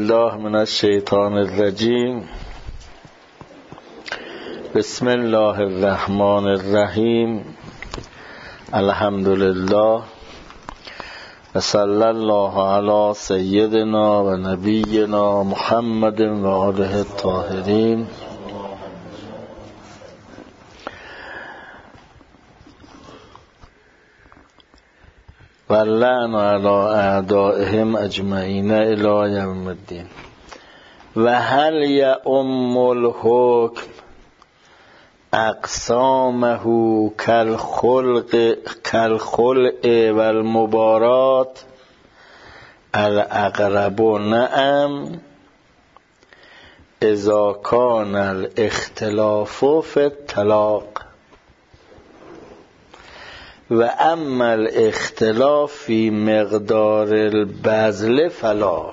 الله من الشیطان الرجیم. بسم الله الرحمن الرحیم. الحمد لله و صلی الله علی سیدنا و نبینا محمد و آله الطاهرین. و اللعن علی اعدائهم اجمعین الی یوم الدین. و هل یؤم الحکم اقسامه کالخلع و المبارات الاقرب نعم اذا کان الاختلاف فی الطلاق و اما الاختلاف فی مقدار البذل فلا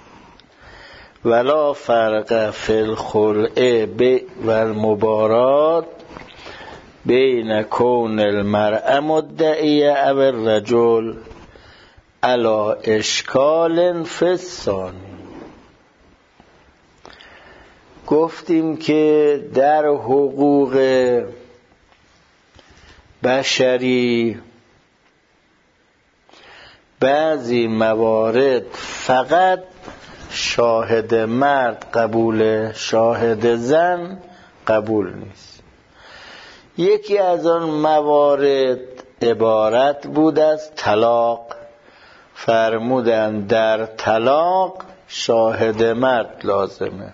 ولا فرق فی الخلع و المبارات بین کون المرأة مدعیه او الرجل علی اشکال فی الثانی. گفتیم که در حقوق بشری بعضی موارد فقط شاهد مرد قبول، شاهد زن قبول نیست. یکی از آن موارد عبارت بود از طلاق. فرمودند در طلاق شاهد مرد لازمه.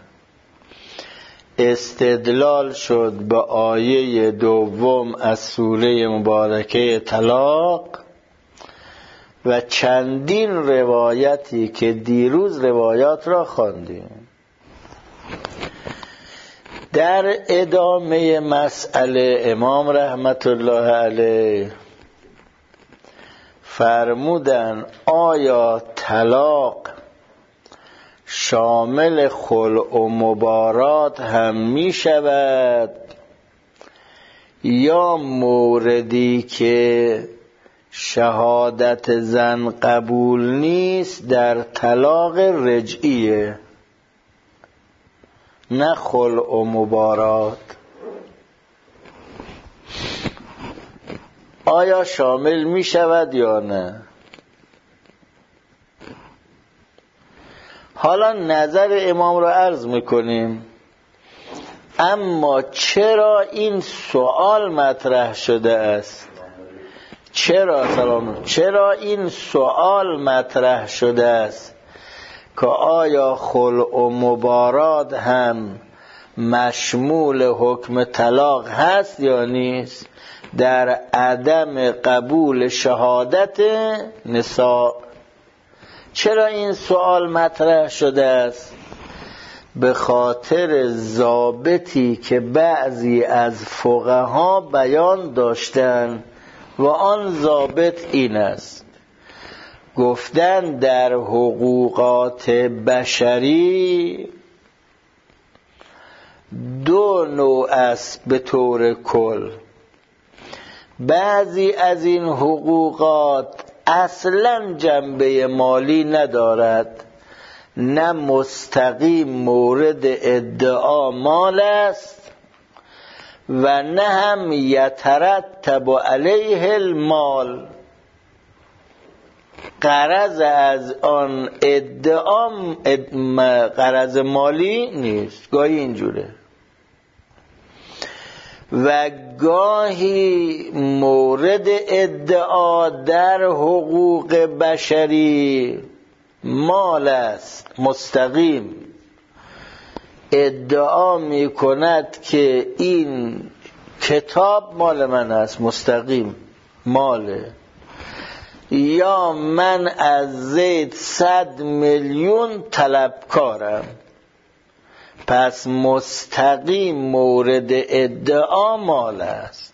استدلال شد به آیه دوم از سوره مبارکه طلاق و چندین روایتی که دیروز روایات را خواندیم. در ادامه مسئله امام رحمت الله علیه فرمودن آیا طلاق شامل خلع و مبارات هم می شود یا موردی که شهادت زن قبول نیست در طلاق رجعیه، نه خلع و مبارات؟ آیا شامل می شود یا نه؟ حالا نظر امام را عرض میکنیم. اما چرا این سوال مطرح شده است؟ چرا این سوال مطرح شده است که آیا خلع و مبارات هم مشمول حکم طلاق هست یا نیست در عدم قبول شهادت نساء؟ چرا این سوال مطرح شده است؟ به خاطر ضابطی که بعضی از فقها بیان داشتند و آن ضابط این است. گفتن در حقوقات بشری دو نوع است به طور کل. بعضی از این حقوقات اصلا جنبه مالی ندارد، نه مستقیم مورد ادعا مال است و نه هم یترتب علیه المال. غرض از آن ادعا غرض مالی نیست، گاهی اینجوره. و گاهی مورد ادعا در حقوق بشری مال است مستقیم. ادعا می کند که این کتاب مال من است، مستقیم ماله. یا من از زید 100 میلیون طلبکارم، پس مستقیم مورد ادعا مال است.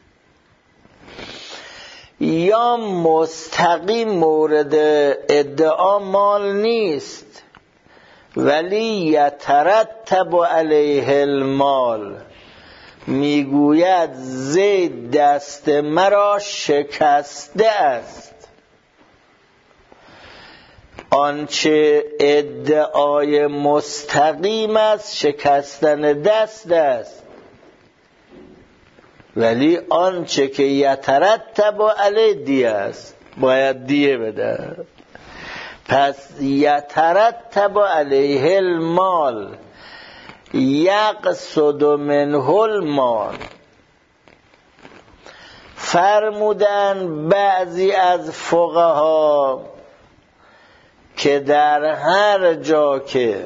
یا مستقیم مورد ادعا مال نیست ولی یترتب علیه المال. میگوید زید دست مرا شکسته است، آنچه ادعای مستقیم است شکستن دست است، ولی آنچه که یترتب علیه دیه است، باید دیه بده. پس یترتب علیه المال یقصد منه المال. فرمودن بعضی از فقها که در هر جا که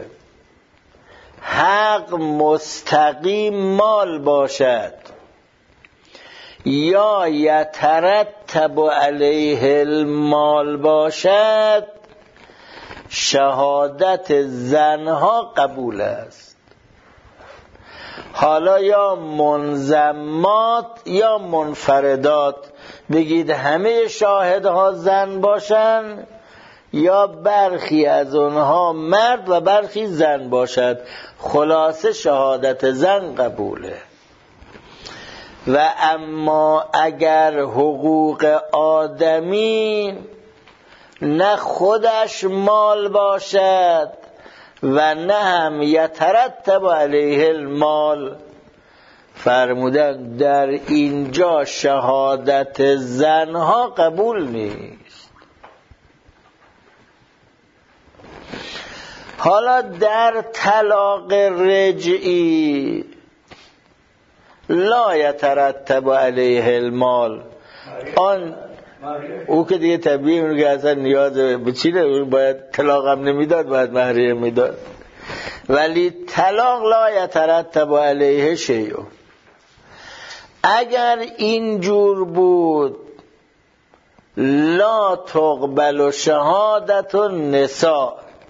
حق مستقیم مال باشد یا یترتب علیه المال باشد، شهادت زنها قبول است. حالا یا منضمات یا منفردات، بگید همه شاهدها زن باشن یا برخی از اونها مرد و برخی زن باشد، خلاصه شهادت زن قبوله. و اما اگر حقوق آدمی نه خودش مال باشد و نه هم یترتب علیه المال، فرمودن در اینجا شهادت زنها قبول نیست. حالا در طلاق رجعی لا یترتب علیه المال، آن او که دیگه طبیعی اونو که اصلا نیاز به چی نه، باید طلاق هم نمیداد، باید مهریه میداد. ولی طلاق لا یترتب علیه شیء. اگر اینجور بود لا تقبل شهادت النساء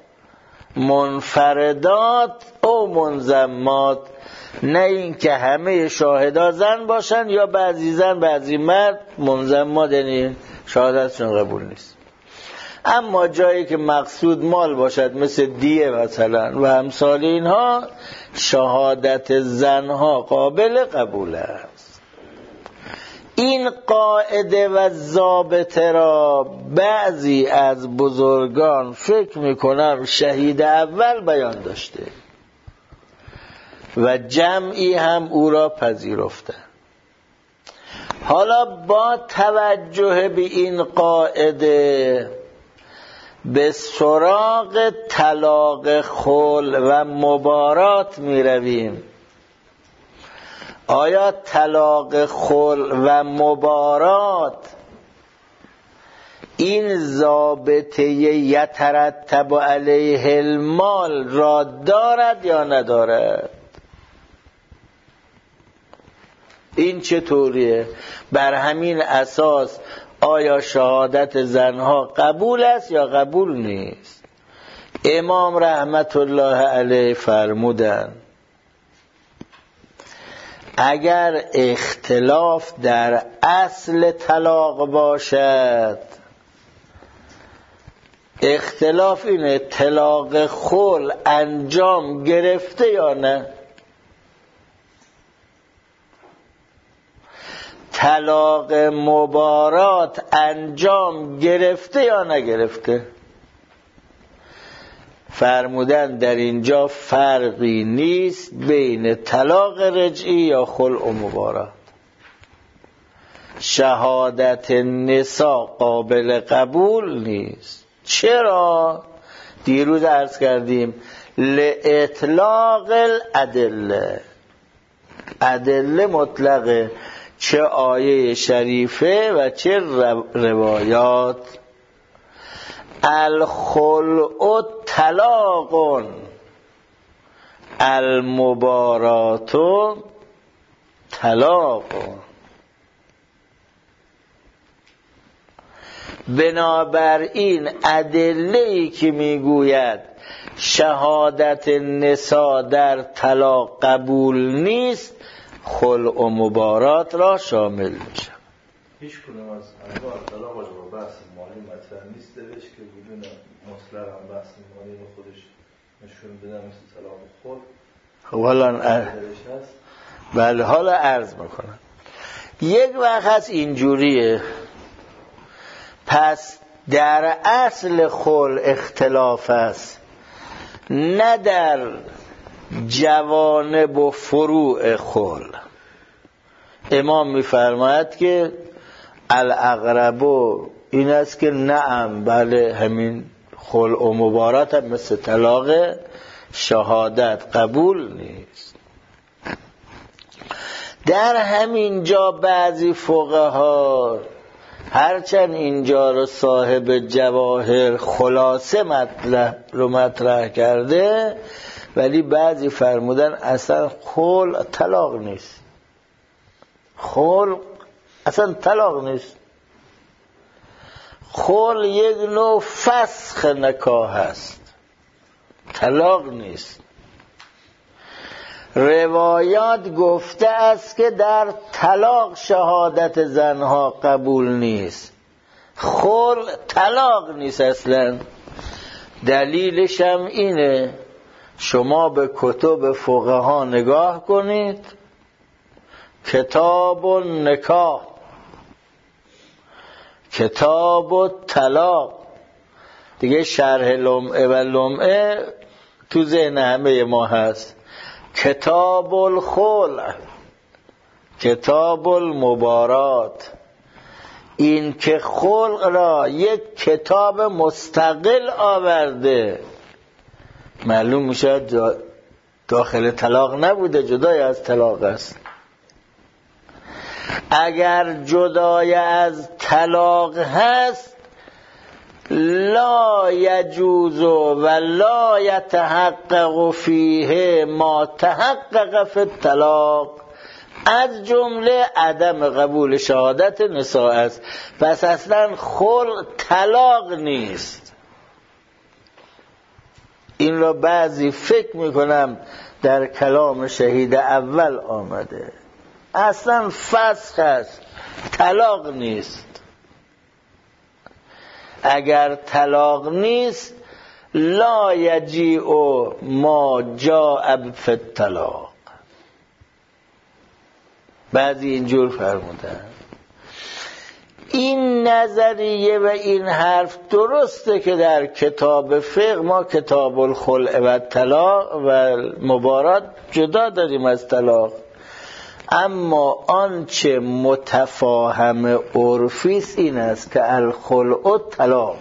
منفردات او منضمات، نه این که همه شاهدا زن باشن یا بعضی زن بعضی مرد، منضمات یعنی شهادتشون قبول نیست. اما جایی که مقصود مال باشد مثل دیه مثلا و امثال اینها، شهادت زنها قابل قبول است. این قاعده و ضابطه را بعضی از بزرگان فکر میکنم شهید اول بیان داشته و جمعی هم او را پذیرفتن. حالا با توجه به این قاعده به سراغ طلاق خلع و مبارات می رویم. آیا طلاق خلع و مبارات این ضابطه یترتب علیه المال را دارد یا ندارد؟ این چطوریه؟ بر همین اساس آیا شهادت زنها قبول است یا قبول نیست؟ امام رحمت الله علیه فرمودن اگر اختلاف در اصل طلاق باشد، اختلاف اینه طلاق خلع انجام گرفته یا نه، طلاق مبارات انجام گرفته یا نگرفته، فرمودن در اینجا فرقی نیست بین طلاق رجعی یا خلع و مبارات. شهادت نساء قابل قبول نیست. چرا؟ دیروز عرض کردیم لإطلاق الادله، ادله مطلقه، چه آیه شریفه و چه روایات. الخلع طلاق المبارات طلاق. بنابراین ادله‌ای که میگوید شهادت نساء در طلاق قبول نیست، خلع و مبارات را شامل میشه. هیچ کدوم از انواع طلاق با بحث مالی مطرح نیست درش که بدون مطلق هم بحث مالی رو خودش نشون بده، مثل طلاق خلع. بله حالا عرض میکنم. یک وقت هست اینجوریه، پس در اصل خلع اختلاف است، نه در جوانب و فروع خلع. امام می‌فرماید که الاقرب این است که نعم، بله، همین خلع و مبارات هم مثل طلاق شهادت قبول نیست. در همین جا بعضی فقها هرچند اینجا رو صاحب جواهر خلاصه مطرح کرده، ولی بعضی فرمودن اصلا خلع طلاق نیست. خلع اصلا طلاق نیست. خلع یک نوع فسخ نکاح است، طلاق نیست. روایات گفته است که در طلاق شهادت زنها قبول نیست. خلع طلاق نیست اصلا. دلیلش هم اینه، شما به کتب فقها نگاه کنید، کتاب النکاح، کتاب الطلاق، دیگه شرح لمعه و لمعه تو ذهن همه ما هست، کتاب الخلع، کتاب المبارات. این که خلع را یک کتاب مستقل آورده، معلوم میشه داخل طلاق نبوده، جدای از طلاق است. اگر جدای از طلاق هست لا یجوز و لا یتحقق فیه ما تحقق فی الطلاق، از جمله عدم قبول شهادت نساء است. پس اصلا خلع طلاق نیست. این را بعضی فکر میکنم در کلام شهید اول آمده، اصلا فسخ است، طلاق نیست. اگر طلاق نیست لا یجیء ما جاء فی الطلاق. بعضی اینجور فرمودن. این نظریه و این حرف درسته که در کتاب فقه ما کتاب الخلع و طلاق و مبارات جدا داریم از طلاق، اما آنچه متفاهم عرفی است این است که الخلع طلاق.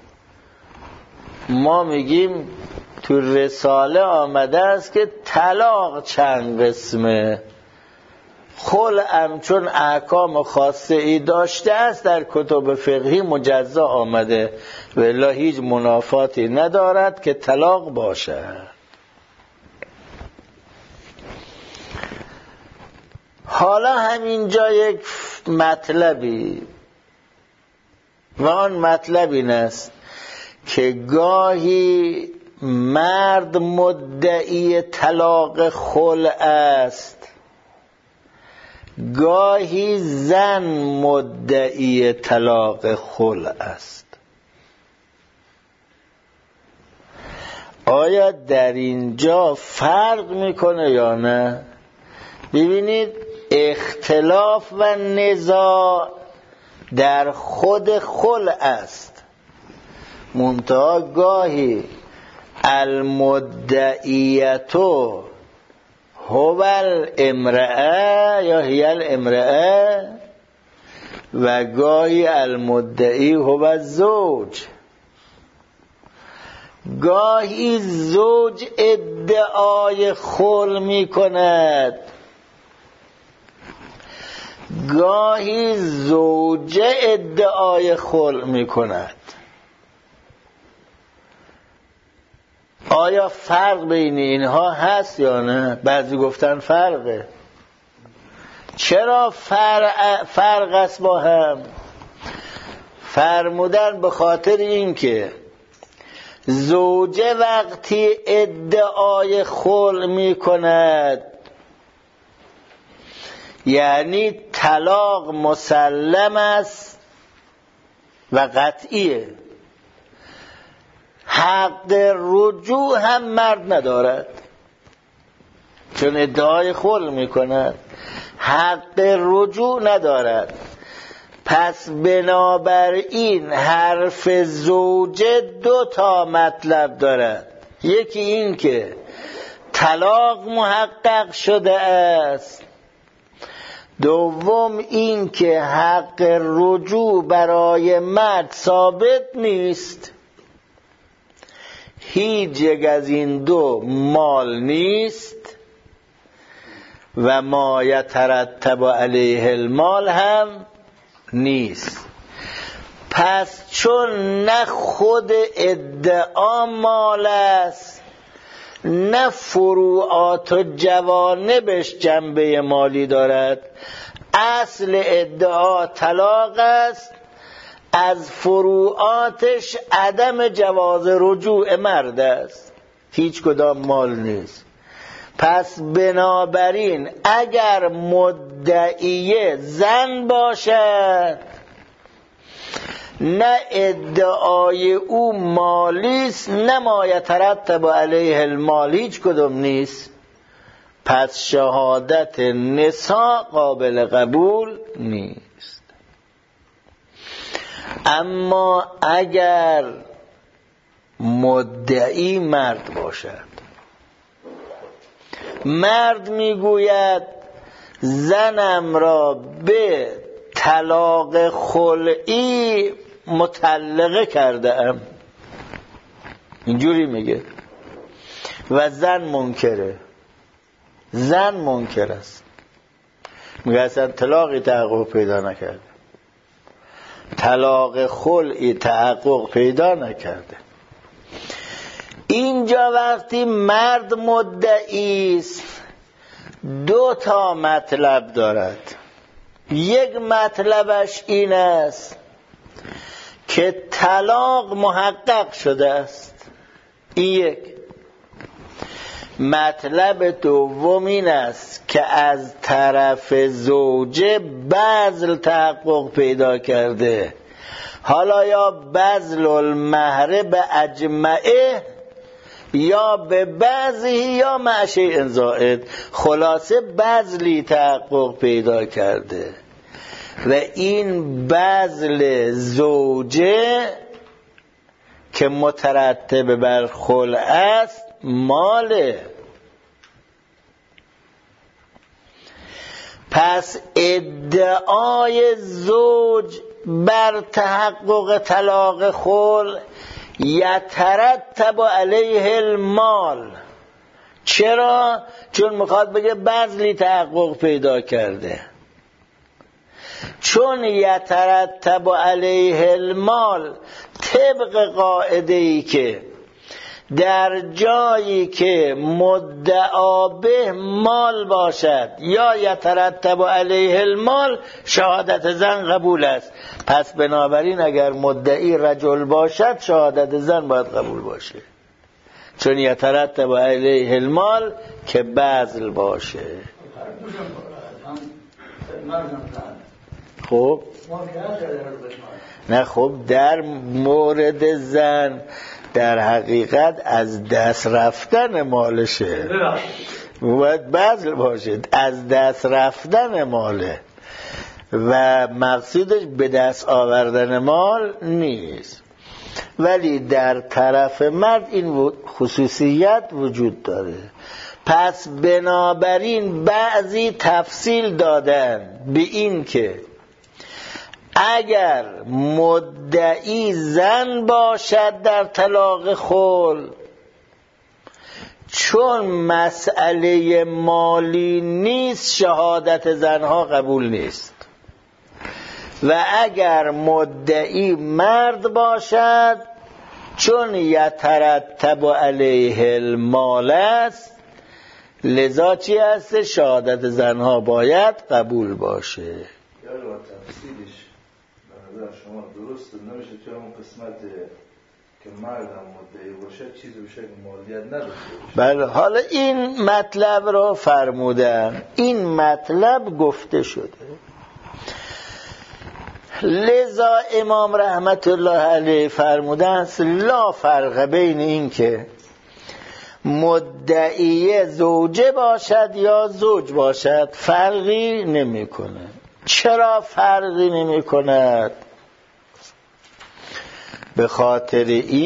ما میگیم تو رساله آمده است که طلاق چند قسمه، خلع چون احکام خاصه ای داشته است در کتب فقهی مجزا آمده و الا هیچ منافاتی ندارد که طلاق باشد. حالا همینجا یک مطلبی و آن مطلب این است که گاهی مرد مدعی طلاق خلع است، گاهی زن مدعی طلاق خلع است. آیا در اینجا فرق میکنه یا نه؟ ببینید اختلاف و نزاع در خود خلع است، منتها گاهی المدعیتو هو الامرأه یا هی الامرأه و گاهی المدعی هو الزوج. گاهی زوج ادعای خلع می کند، گاهی زوجه ادعای خلع می کند. آیا فرق بین اینها هست یا نه؟ بعضی گفتن فرقه. چرا فرق است با هم؟ فرمودن به خاطر این که زوجه وقتی ادعای خلع می کند یعنی طلاق مسلم است و قطعیه، حق رجوع هم مرد ندارد چون ادعای خلع می کند، حق رجوع ندارد. پس بنابراین حرف زوجه 2 تا مطلب دارد. یکی این که طلاق محقق شده است، دوم این که حق رجوع برای مرد ثابت نیست، هیچ یک از این 2 مال نیست و ما یترتب علیه المال هم نیست. پس چون نه خود ادعا مال است، نه فروعات و جوانبش جنبه مالی دارد، اصل ادعا طلاق است، از فروعاتش عدم جواز رجوع مرد است، هیچ کدام مال نیست. پس بنابراین اگر مدعی زن باشد، نه ادعای او مالیست نه ما یترتب علیه المال، هیچ کدام نیست، پس شهادت نساء قابل قبول نیست. اما اگر مدعی مرد باشد، مرد میگوید زنم را به طلاق خلعی مطلقه کرده ام، اینجوری میگه، و زن منکره، زن منکر است، میگه اصلا طلاقی تحقق پیدا نکرده، طلاق خلعی تحقق پیدا نکرده. اینجا وقتی مرد مدعی است 2 تا مطلب دارد. یک مطلبش این است که طلاق محقق شده است، این یک. مطلب دوم این است که از طرف زوجه بذل تحقق پیدا کرده، حالا یا بذل المهر به اجمعه یا به بعضی یا مع شیء زائد، خلاصه بذلی تحقق پیدا کرده و این بذل زوجه که مترتب بر خلع است ماله. پس ادعای زوج بر تحقق طلاق خلع یترتب علیه المال. چرا؟ چون میخواد بگه بذلی تحقق پیدا کرده. چون یترتب علیه المال طبق قاعده ای که در جایی که مدعا به مال باشد یا یترتب علیه المال، شهادت زن قبول است. پس بنابراین اگر مدعی رجل باشد شهادت زن باید قبول باشه، چون یترتب علیه المال که بذل باشه. خب نه، خب در مورد زن در حقیقت از دست رفتن مالشه، باید بذل باشد، از دست رفتن ماله و مقصودش به دست آوردن مال نیست. ولی در طرف مرد این خصوصیت وجود داره. پس بنابراین بعضی تفصیل دادن به این که اگر مدعی زن باشد در طلاق خلع، چون مسئله مالی نیست شهادت زنها قبول نیست، و اگر مدعی مرد باشد چون یترتب علیه المال است، لذا چی هست؟ شهادت زنها باید قبول باشه. یا تفصیلش نظر شما درست نمیشه توی اون قسمت که مردم مدعی باشه چیزی بشه که مالیت نداشته باشه. بله، حالا این مطلب رو فرمودن، این مطلب گفته شده. لذا امام رحمت الله علیه فرمودن لا فرق بین این که مدعی زوجه باشد یا زوج باشد، فرقی نمیکنه. چرا فرقی نمی کند؟ به خاطر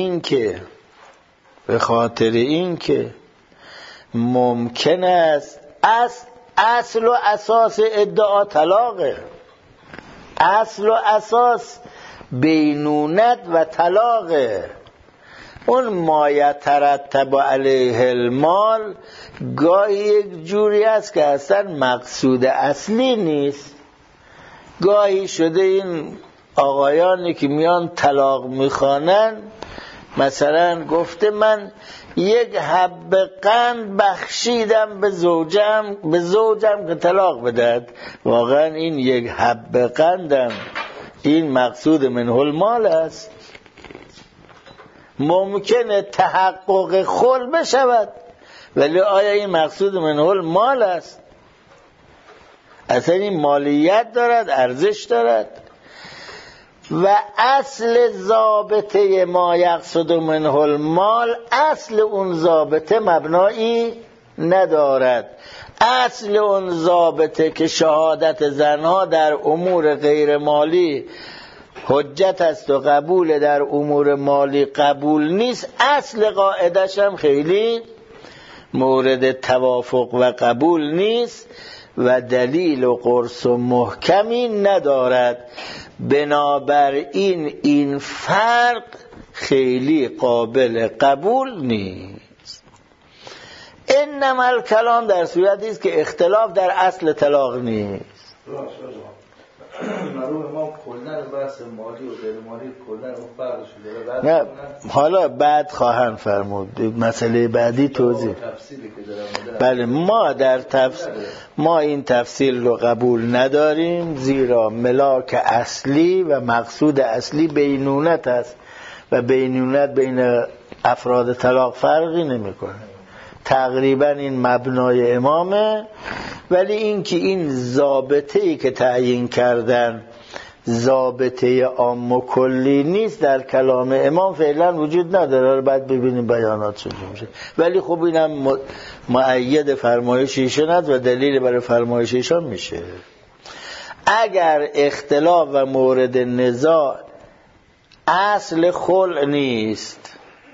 این که ممکن است اصل و اساس ادعا طلاقه، اصل و اساس بینونت و طلاقه. اون ما یترتب علیه المال گاهی یک جوری است که اصلا مقصود اصلی نیست. گاهی شده این آقایانی که میان طلاق میخوانن مثلا گفته من یک حبه قند بخشیدم به زوجم که طلاق بدهد. واقعا این یک حبه قندم این مقصود منه المال است. ممکنه تحقق خل بشود ولی آیا این مقصود منه المال است؟ اصلا این مالیت دارد، ارزش دارد. و اصل ضابطه ما یقصد منه المال، اصل اون ضابطه مبنایی ندارد. اصل اون ضابطه که شهادت زنها در امور غیر مالی حجت است و قبول در امور مالی قبول نیست، اصل قاعدش هم خیلی مورد توافق و قبول نیست و دلیل و قرص و محکمی ندارد. بنابراین این فرق خیلی قابل قبول نیست. انما الکلام در صورتی است که اختلاف در اصل طلاق نیست. معلومه ما کلن بحث مالی و غیر مالی کلن اون فرقش داره. نه حالا بعد خواهند فرمود مسئله بعدی توضیح. بله ما این تفصیل رو قبول نداریم، زیرا ملاک اصلی و مقصود اصلی بینونت است و بینونت بین افراد طلاق فرقی نمیکنه. تقریبا این مبنای امامه. ولی این که این ضابطه‌ای که تعیین کردن ضابطه عام و کلی نیست در کلام امام فعلا وجود نداره. بعد ببینیم بیانات چجوری میشه. ولی خب اینم مؤید فرمایش ایشان است و دلیل برای فرمایش ایشان میشه. اگر اختلاف و مورد نزاع اصل خلع نیست،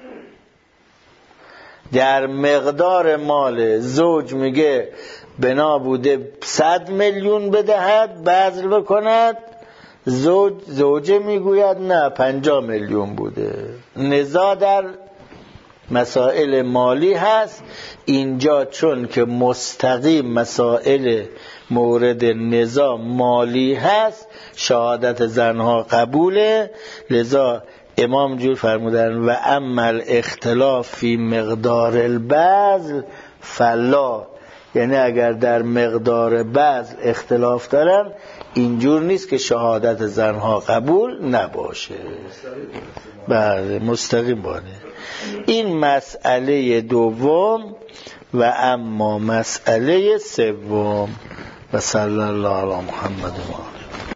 در مقدار مال زوج میگه بنا بوده 100 میلیون بدهد بذل بکند، زوجه میگوید نه 50 میلیون بوده. نزاع در مسائل مالی هست. اینجا چون که مستقیم مسائل مورد نزاع مالی هست شهادت زنها قبوله. لذا امام جور فرمودن و اما الاختلاف فی مقدار البذل فلا، یعنی اگر در مقدار بذل اختلاف دارن اینجور نیست که شهادت زنها قبول نباشه. بله مستقیم باشه. این مسئله دوم. و اما مسئله سوم و صلی الله علی محمد و